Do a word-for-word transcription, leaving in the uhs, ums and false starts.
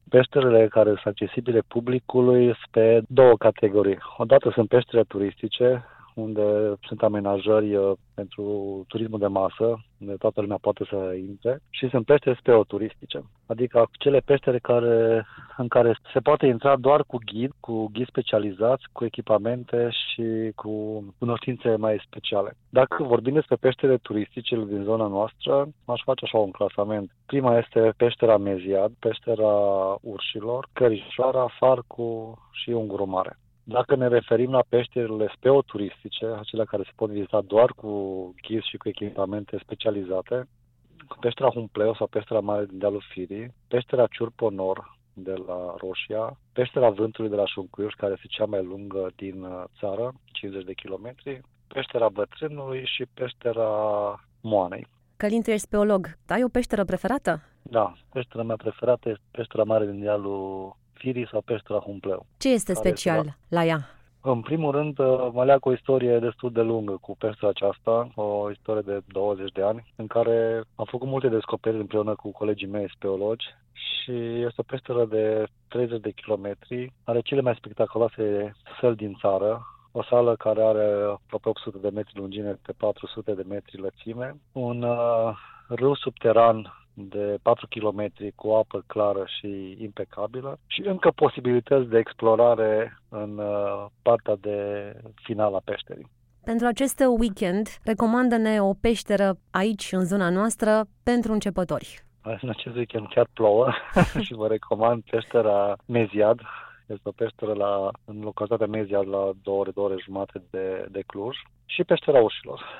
Peșterele care sunt accesibile publicului sunt pe două categorii. Odată sunt peștere turistice, unde sunt amenajări uh, pentru turismul de masă, unde toată lumea poate să intre, și sunt peștere speoturistice, adică cele peștere care, în care se poate intra doar cu ghid, cu ghid specializați, cu echipamente și cu cunoștințe mai speciale. Dacă vorbim despre peștere turistice din zona noastră, aș face așa un clasament. Prima este peștera Meziad, peștera Urșilor, Cărișoara, Farcu și Unguru Mare. Dacă ne referim la peșterile speoturistice, acelea care se pot vizita doar cu ghid și cu echipamente specializate, peștera Humpleu sau peștera Mare din dealul Firii, peștera Ciurponor de la Roșia, peștera Vântului de la Șuncuiuș, care este cea mai lungă din țară, cincizeci de kilometri, peștera Bătrânului și peștera Moanei. Călin, tu ești speolog. Ai o peșteră preferată? Da, peștera mea preferată este peștera Mare din dealul Firii sau peștera Humpleu. Ce este special este la... la ea? În primul rând, mă leagă o istorie destul de lungă cu peștera aceasta, o istorie de douăzeci de ani, în care am făcut multe descoperiri împreună cu colegii mei speologi și este o peșteră de treizeci de kilometri, are cele mai spectaculoase săli din țară, o sală care are aproape opt sute de metri lungime pe patru sute de metri lățime, un uh, râu subteran de patru kilometri cu apă clară și impecabilă și încă posibilități de explorare în uh, partea de final a peșterii. Pentru acest weekend, recomandă-ne o peșteră aici, în zona noastră, pentru începători. În acest weekend chiar plouă și vă recomand peștera Meziad. Este o peșteră la, în localitatea Meziad, la două ore, două ore jumate de, de Cluj, și peștera Urșilor.